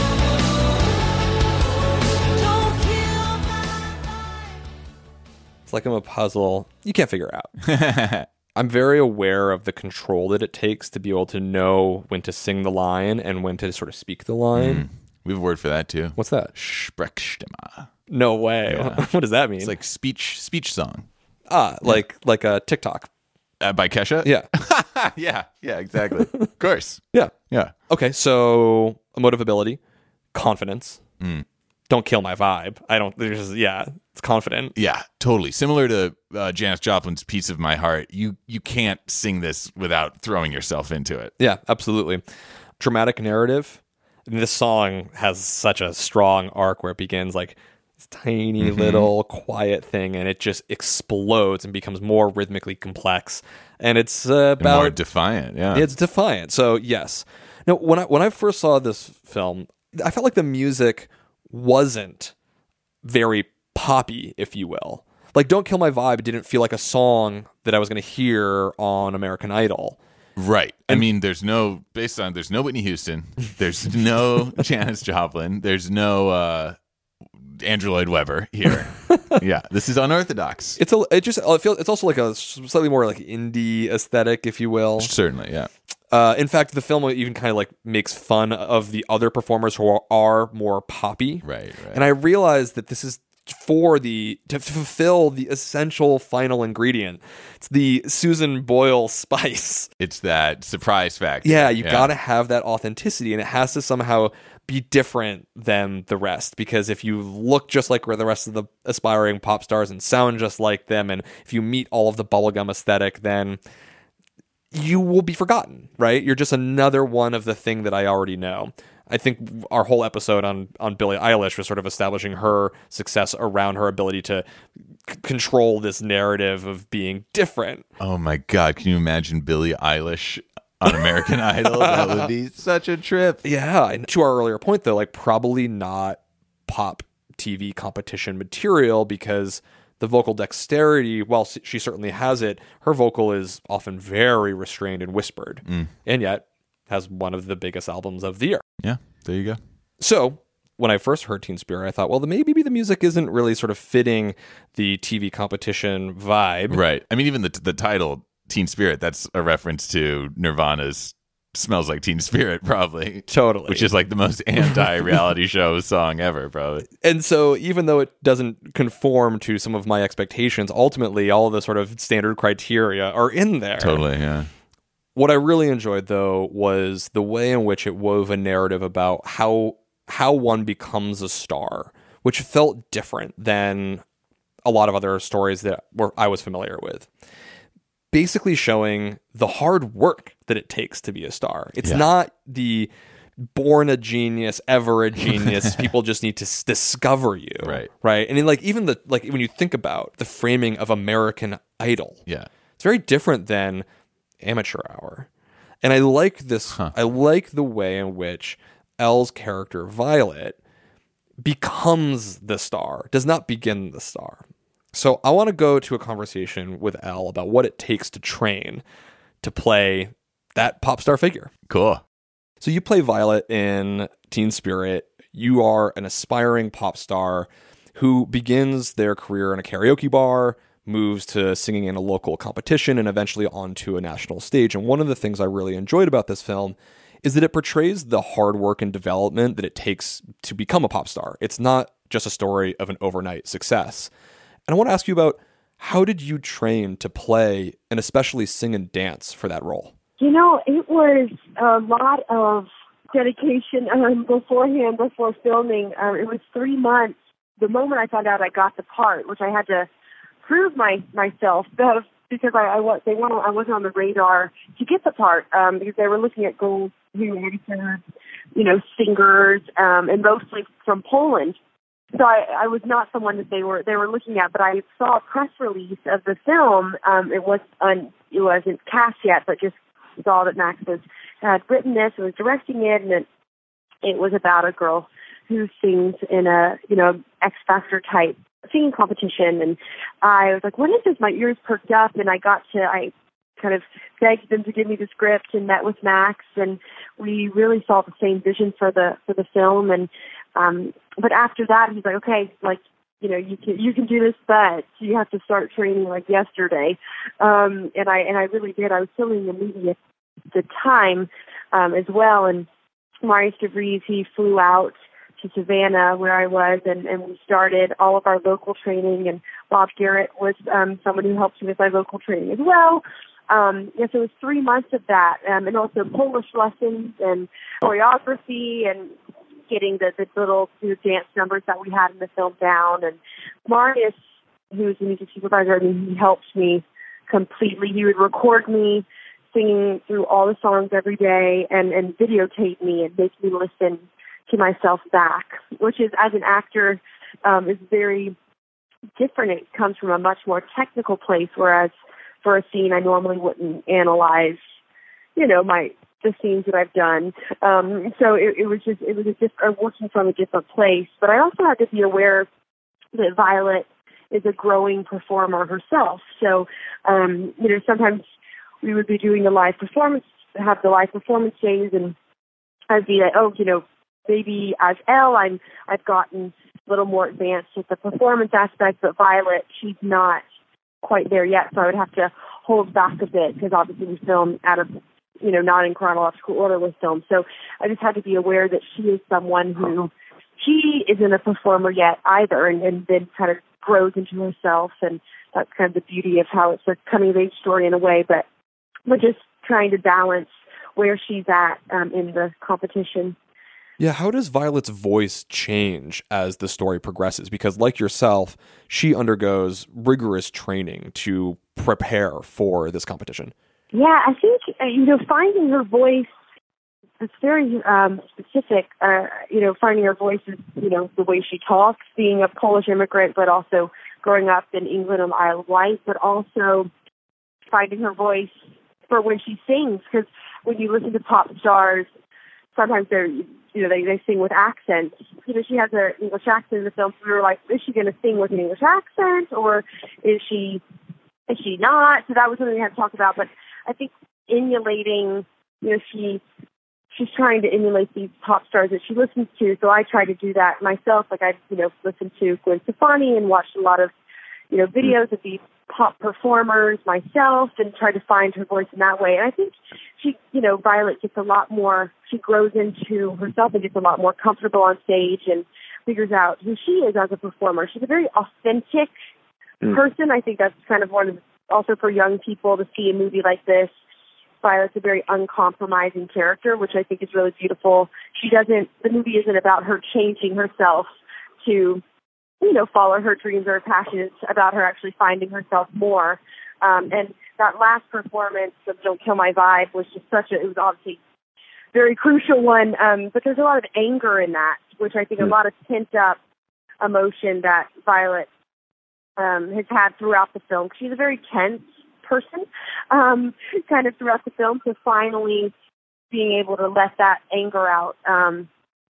don't kill my vibe. It's like I'm a puzzle you can't figure out. I'm very aware of the control that it takes to be able to know when to sing the line and when to sort of speak the line. Mm. We have a word for that too. What's that? Sprechstimme. No way. Yeah. What does that mean? It's like speech speech song. ah, like like a TikTok. Uh, by Kesha? Yeah. yeah, yeah, exactly. Of course. Yeah. Yeah. Okay, so emotive ability, confidence. Mm. Don't kill my vibe. I don't. There's yeah, it's confident. Yeah, totally. Similar to uh, Janis Joplin's "Piece of My Heart," you you can't sing this without throwing yourself into it. Yeah, absolutely. Dramatic narrative. And this song has such a strong arc where it begins like this tiny Mm-hmm. little quiet thing, and it just explodes and becomes more rhythmically complex. And it's uh, And about more defiant. Yeah, It's defiant. So yes. Now, when I when I first saw this film, I felt like the music wasn't very poppy, if you will. Like "Don't Kill My Vibe" didn't feel like a song that I was going to hear on American Idol. right. I mean, there's no based on there's no Whitney Houston, there's no Janis Joplin, there's no uh, Andrew Lloyd Webber here. Yeah, this is unorthodox. It's a it just I feel it's also like a slightly more like indie aesthetic, if you will. Certainly, yeah. Uh, in fact, the film even kind of like makes fun of the other performers who are, are more poppy. Right, right. And I realized that this is for the to fulfill the essential final ingredient. It's the Susan Boyle spice. It's that surprise factor. Yeah, you got to have that authenticity, and it has to somehow be different than the rest. Because if you look just like the rest of the aspiring pop stars and sound just like them, and if you meet all of the bubblegum aesthetic, then you will be forgotten, right? You're just another one of the thing that I already know. I think our whole episode on, on Billie Eilish was sort of establishing her success around her ability to c- control this narrative of being different. Oh my God, can you imagine Billie Eilish on American Idol? That would be such a trip. Yeah. And to our earlier point, though, like probably not pop T V competition material because the vocal dexterity, while she certainly has it, her vocal is often very restrained and whispered. Mm. And yet has one of the biggest albums of the year. Yeah, there you go. So when I first heard Teen Spirit, I thought, well, maybe the music isn't really sort of fitting the T V competition vibe. Right. I mean, even the the title, Teen Spirit, that's a reference to Nirvana's Smells Like Teen Spirit, probably. Totally. Which is like the most anti-reality show song ever, probably. And so even though it doesn't conform to some of my expectations, ultimately all of the sort of standard criteria are in there. Totally, yeah. What I really enjoyed, though, was the way in which it wove a narrative about how how one becomes a star, which felt different than a lot of other stories that were I was familiar with. Basically showing the hard work that it takes to be a star. It's Yeah. not the born a genius, ever a genius. People just need to s- discover you, Right. Right, and then, like even the like when you think about the framing of American Idol, Yeah. it's very different than Amateur Hour. And I like this Huh. I like the way in which Elle's character Violet becomes the star, does not begin the star. So I want to go to a conversation with Elle about what it takes to train to play that pop star figure. Cool. So you play Violet in Teen Spirit. You are an aspiring pop star who begins their career in a karaoke bar, moves to singing in a local competition, and eventually onto a national stage. And one of the things I really enjoyed about this film is that it portrays the hard work and development that it takes to become a pop star. It's not just a story of an overnight success. And I want to ask you about, how did you train to play and especially sing and dance for that role? You know, it was a lot of dedication um, beforehand, before filming. Um, it was three months. The moment I found out I got the part, which I had to prove my myself that because I, I was they weren't I wasn't on the radar to get the part um, because they were looking at gold, you know, you know, singers um, and mostly from Poland. So I, I was not someone that they were they were looking at, but I saw a press release of the film. Um, it was un, it wasn't cast yet, but just saw that Max was had written this and was directing it, and it, it was about a girl who sings in a, you know, X Factor type singing competition. And I was like, what is this? My ears perked up, and I got to, I kind of begged them to give me the script and met with Max, and we really saw the same vision for the, for the film. And, um, but after that, he's like, okay, like, you know, you can, you can do this, but you have to start training like yesterday. Um, and I, and I really did. I was filming the movie at the time, um, as well. And Marius DeVries, he flew out to Savannah where I was, and, and we started all of our vocal training, and Bob Garrett was, um, someone who helped me with my vocal training as well. Um, yes, it was three months of that, um, and also Polish lessons and choreography and getting the, the little you know, dance numbers that we had in the film down. And Marius, who was the music supervisor, I mean, he helped me completely. He would record me singing through all the songs every day and, and videotape me and make me listen to myself back, which is, as an actor, um, is very different. It comes from a much more technical place, whereas for a scene, I normally wouldn't analyze, you know, my the scenes that I've done. Um, so it, it was just, it was just uh, working from a different place. But I also had to be aware that Violet is a growing performer herself. So, um, you know, sometimes we would be doing the live performance, have the live performance days, and I'd be like, oh, you know, maybe as Elle, I'm, I've gotten a little more advanced with the performance aspect, but Violet, she's not quite there yet. So I would have to hold back a bit, because obviously we film out of, you know, not in chronological order with film. So I just had to be aware that she is someone who, she isn't a performer yet either, and, and then kind of grows into herself. And that's kind of the beauty of how it's a coming of age story in a way, but we're just trying to balance where she's at um, in the competition. Yeah, how does Violet's voice change as the story progresses? Because like yourself, she undergoes rigorous training to prepare for this competition. Yeah, I think, uh, you know, finding her voice, it's very um, specific. Uh, you know, finding her voice is, you know, the way she talks, being a Polish immigrant, but also growing up in England on the Isle of Wight, but also finding her voice for when she sings. Because when you listen to pop stars, sometimes they're, you know, they, they sing with accents. You know, she has an English accent in the film, so we were like, is she going to sing with an English accent, or is she, is she not? So that was something we had to talk about. But I think emulating, you know, she she's trying to emulate these pop stars that she listens to. So I try to do that myself. Like I, you know, listened to Gwen Stefani and watched a lot of, you know, videos of these pop performers myself, and try to find her voice in that way. And I think she, you know, Violet gets a lot more, she grows into herself and gets a lot more comfortable on stage and figures out who she is as a performer. She's a very authentic mm. person. I think that's kind of one of the, also for young people to see a movie like this. Violet's a very uncompromising character, which I think is really beautiful. She doesn't, the movie isn't about her changing herself to, you know, follow her dreams or her passions. It's about her actually finding herself more. Um, and that last performance of Don't Kill My Vibe was just such a, it was obviously a very crucial one, um, but there's a lot of anger in that, which I think mm. a lot of pent up emotion that Violet um, has had throughout the film. She's a very tense person, um, kind of throughout the film, so finally being able to let that anger out um,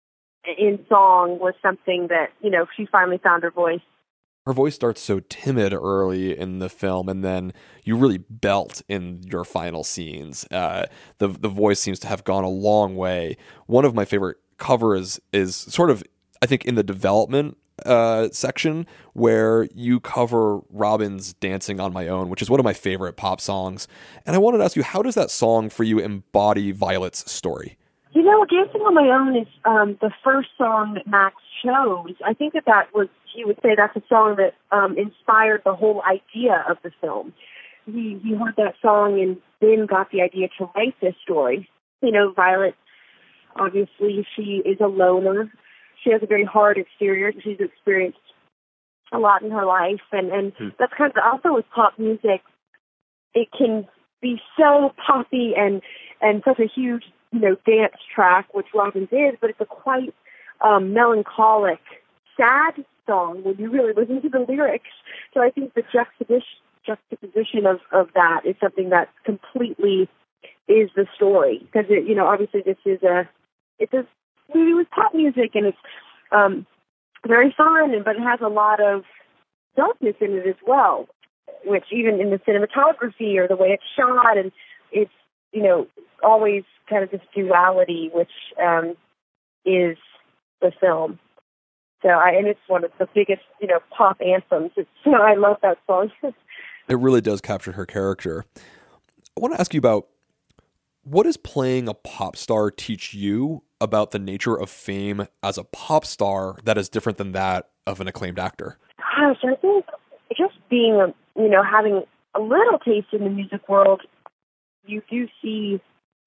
in song was something that, you know, she finally found her voice. Her voice starts so timid early in the film, and then you really belt in your final scenes. Uh, the the voice seems to have gone a long way. One of my favorite covers is sort of, I think, in the development uh, section, where you cover Robin's Dancing on My Own, which is one of my favorite pop songs. And I wanted to ask you, how does that song for you embody Violet's story? You know, Dancing on My Own is um, the first song that Max chose. I think that that was, he would say that's a song that um, inspired the whole idea of the film. He, he heard that song and then got the idea to write this story. You know, Violet, obviously, she is a loner. She has a very hard exterior. She's experienced a lot in her life. And, and hmm. that's kind of also with pop music. It can be so poppy and, and such a huge, you know, dance track, which Robin's is, but it's a quite um, melancholic, sad song when you really listen to the lyrics. So I think the juxtaposition, juxtaposition of, of that is something that completely is the story. Because, you know, obviously this is a, it's a movie with pop music, and it's um, very fun, and but it has a lot of darkness in it as well, which even in the cinematography or the way it's shot, and it's, you know, always kind of this duality, which um, is the film. So, I, and it's one of the biggest, you know, pop anthems. It's, so I love that song. It really does capture her character. I want to ask you about, what does playing a pop star teach you about the nature of fame as a pop star that is different than that of an acclaimed actor? Gosh, I think just being, a, you know, having a little taste in the music world, you do see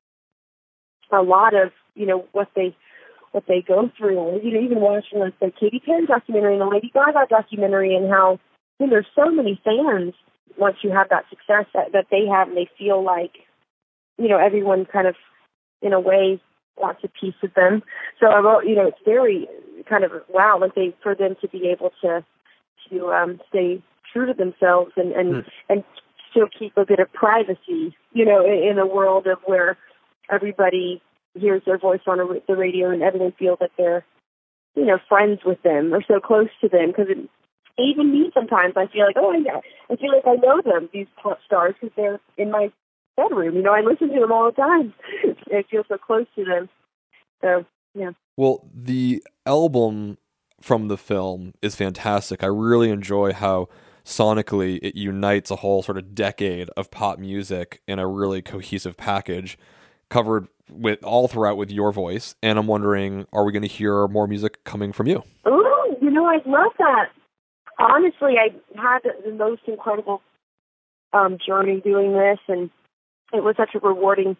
a lot of, you know, what they what they go through. You know, even watching like the Katy Perry documentary and the Lady Gaga documentary, and how, you know, there's so many fans once you have that success that, that they have, and they feel like, you know, everyone kind of, in a way, wants a piece of them. So, I wrote, you know, it's very kind of, wow, like they, for them to be able to, to um, stay true to themselves and, and, mm. and still keep a bit of privacy, you know, in, in a world of where everybody hears their voice on a, the radio and everyone feels that they're, you know, friends with them or so close to them. Because even me sometimes, I feel like, oh, yeah, I feel like I know them, these pop stars, because they're in my bedroom. You know, I listen to them all the time. I feel so close to them. So, yeah. Well, the album from the film is fantastic. I really enjoy how sonically it unites a whole sort of decade of pop music in a really cohesive package, covered with all throughout with your voice. And I'm wondering, are we going to hear more music coming from you? Oh, you know, I'd love that. Honestly, I had the most incredible um, journey doing this, and it was such a rewarding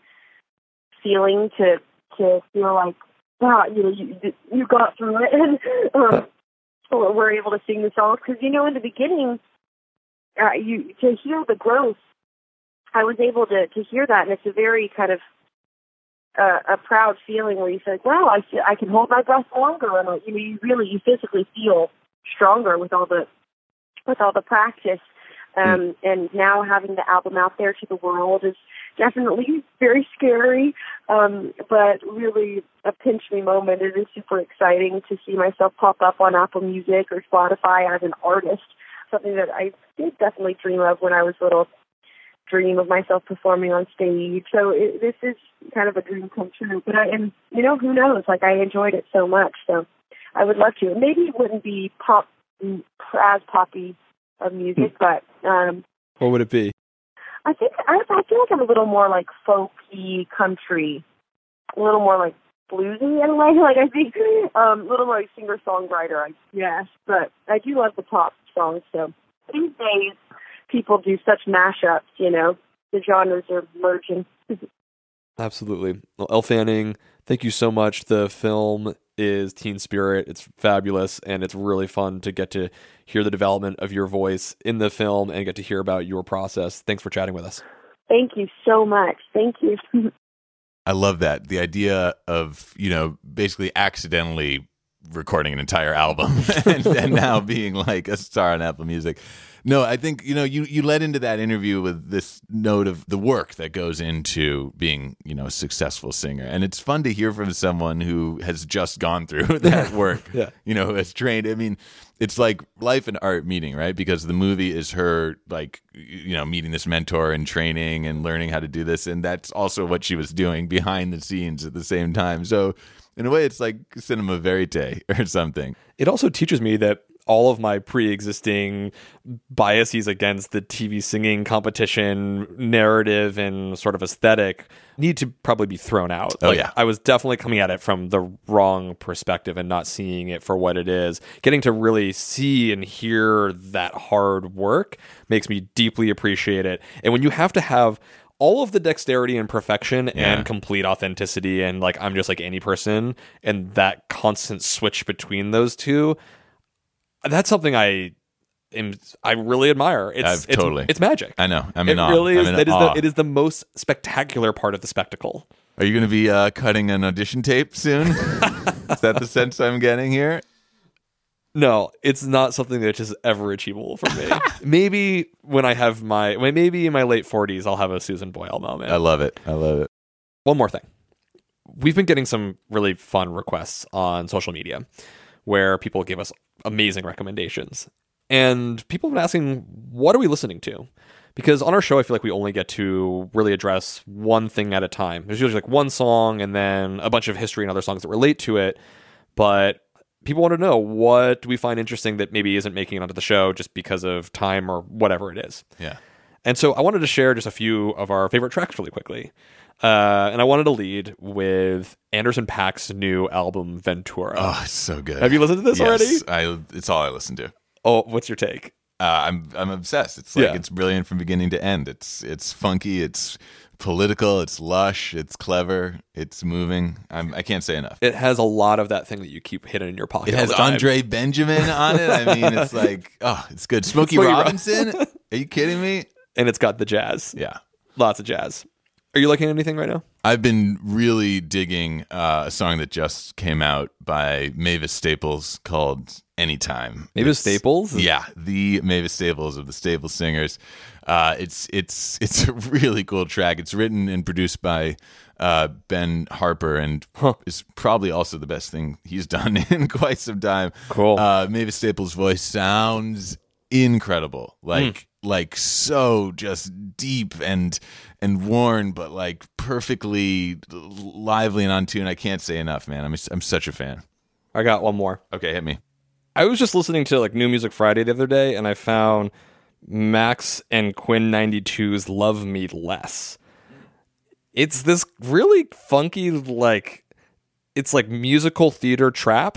feeling to to feel like, wow, you know, you, you got through it, and um, we're able to sing the songs. Because, you know, in the beginning, uh, you to hear the growth, I was able to, to hear that, and it's a very kind of uh, a proud feeling where you say, wow, I feel, I can hold my breath longer, and you know, you really, you physically feel stronger with all the with all the practice. Um, and now having the album out there to the world is definitely very scary, um, but really a pinch me moment. It is super exciting to see myself pop up on Apple Music or Spotify as an artist, something that I did definitely dream of when I was little, dream of myself performing on stage. So it, this is kind of a dream come true. But I, and you know, who knows? Like, I enjoyed it so much, so I would love to. Maybe it wouldn't be pop as poppy of music, but um, what would it be? I think I, I feel like I'm a little more like folky country, a little more like bluesy in a way. Like, I think um, a little more like singer songwriter, I guess. But I do love the pop songs. So these days, people do such mashups. You know, the genres are merging. Absolutely. Well, Elle Fanning, thank you so much. The film is Teen Spirit. It's fabulous, and it's really fun to get to hear the development of your voice in the film and get to hear about your process. Thanks for chatting with us. Thank you so much. Thank you. I love that. The idea of, you know, basically accidentally recording an entire album and, and now being like a star on Apple Music. No, I think, you know, you, you led into that interview with this note of the work that goes into being, you know, a successful singer. And it's fun to hear from someone who has just gone through that work, yeah. you know, has trained. I mean, it's like life and art meeting, right? Because the movie is her, like, you know, meeting this mentor and training and learning how to do this. And that's also what she was doing behind the scenes at the same time. So in a way, it's like cinema verite or something. It also teaches me that all of my pre-existing biases against the T V singing competition narrative and sort of aesthetic need to probably be thrown out. Oh, like, yeah. I was definitely coming at it from the wrong perspective and not seeing it for what it is. Getting to really see and hear that hard work makes me deeply appreciate it. And when you have to have all of the dexterity and perfection Yeah. and complete authenticity and like, I'm just like any person, and that constant switch between those two, that's something I am, I really admire. It's, I've it's totally. it's magic. I know. I'm it in awe. really is. I'm in That is awe. the, it is the most spectacular part of the spectacle. Are you going to be uh, cutting an audition tape soon? Is that the sense I'm getting here? No, it's not something that's just ever achievable for me. Maybe when I have my, maybe in my late forties, I'll have a Susan Boyle moment. I love it. I love it. One more thing. We've been getting some really fun requests on social media where people gave us amazing recommendations. And people have been asking, what are we listening to? Because on our show, I feel like we only get to really address one thing at a time. There's usually like one song and then a bunch of history and other songs that relate to it. But people want to know, what do we find interesting that maybe isn't making it onto the show just because of time or whatever it is? Yeah. And so I wanted to share just a few of our favorite tracks really quickly. Uh, and I wanted to lead with Anderson .Paak's new album, Ventura. Oh, it's so good. Have you listened to this yes, already? I, it's all I listen to. Oh, what's your take? Uh, I'm I'm obsessed. It's like Yeah. it's brilliant from beginning to end. It's it's funky. It's political. It's lush. It's clever. It's moving. I'm, I can't say enough. It has a lot of that thing that you keep hidden in your pocket. It has all the time. Andre Benjamin on it. I mean, it's like, oh, it's good. Smokey, Smokey Rob- Robinson? Are you kidding me? And it's got the jazz. Yeah. Lots of jazz. Are you liking anything right now? I've been really digging uh, a song that just came out by Mavis Staples called Anytime. Mavis It's- Staples? Yeah, the Mavis Staples of the Staples Singers. Uh, it's it's it's a really cool track. It's written and produced by uh, Ben Harper, and is probably also the best thing he's done in quite some time. Cool. Uh, Mavis Staples' voice sounds incredible, like like so just deep and and worn, but like perfectly lively and on tune. I can't say enough, man. I'm I'm such a fan. I got one more. Okay, hit me. I was just listening to like New Music Friday the other day, and I found Max and Quinn ninety-two's "Love Me Less." It's this really funky, like it's like musical theater trap.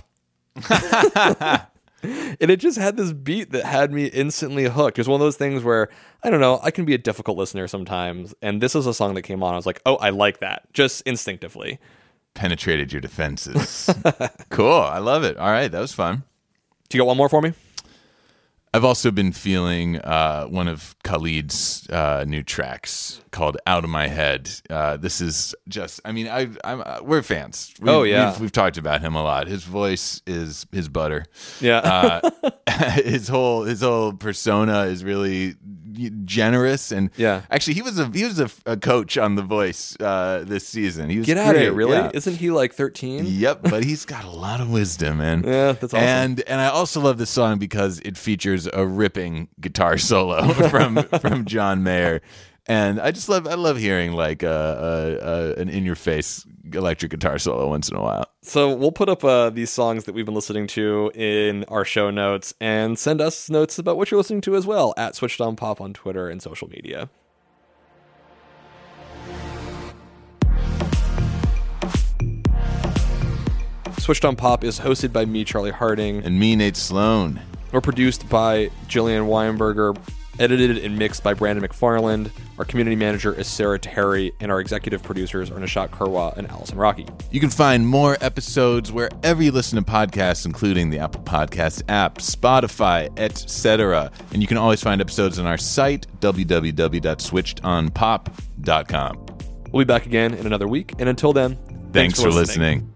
And it just had this beat that had me instantly hooked. It was one of those things where, I don't know, I can be a difficult listener sometimes. And this is a song that came on. I was like, oh, I like that. Just instinctively. Penetrated your defenses. Cool. I love it. All right. That was fun. Do you got one more for me? I've also been feeling uh, one of Khalid's uh, new tracks called "Out of My Head." Uh, this is just, I mean, I, I'm uh, we're fans. We've, Oh, yeah. we've, we've talked about him a lot. His voice is his butter. Yeah. uh, his whole his whole persona is really generous, and Yeah. actually, he was a he was a, a coach on The Voice uh, this season. He was Get out of great, here, really? yeah. Isn't he like thirteen? Yep, but he's got a lot of wisdom, man. Yeah, that's awesome. And and I also love this song because it features a ripping guitar solo from from John Mayer, and I just love I love hearing like a, a, a an in your face electric guitar solo once in a while. So we'll put up uh, these songs that we've been listening to in our show notes, and send us notes about what you're listening to as well at Switched On Pop on Twitter and social media. Switched On Pop is hosted by me, Charlie Harding. And me, Nate Sloan. We're produced by Jillian Weinberger, edited and mixed by Brandon McFarland. Our community manager is Sarah Terry, and our executive producers are Nishat Kurwa and Allison Rocky. You can find more episodes wherever you listen to podcasts, including the Apple Podcasts app, Spotify, et cetera. And you can always find episodes on our site, w w w dot switched on pop dot com. We'll be back again in another week, and until then, Thanks, for listening.